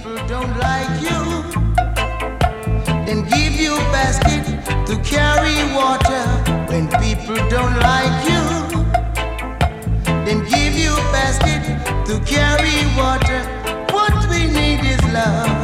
people don't like you, then give you a basket to carry water. When people don't like you, then give you a basket to carry water. What we need is love.